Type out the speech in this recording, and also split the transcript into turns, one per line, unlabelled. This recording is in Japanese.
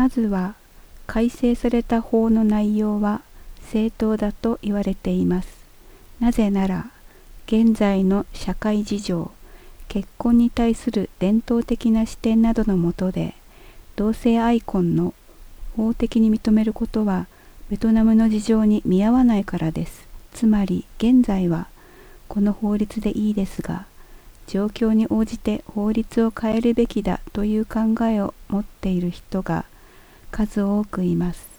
まずは改正された法の内容は正当だと言われています。なぜなら、現在の社会事情、結婚に対する伝統的な視点などの下で、同性愛婚の法的に認めることはベトナムの事情に見合わないからです。つまり、現在はこの法律でいいですが、状況に応じて法律を変えるべきだという考えを持っている人が数多くいます。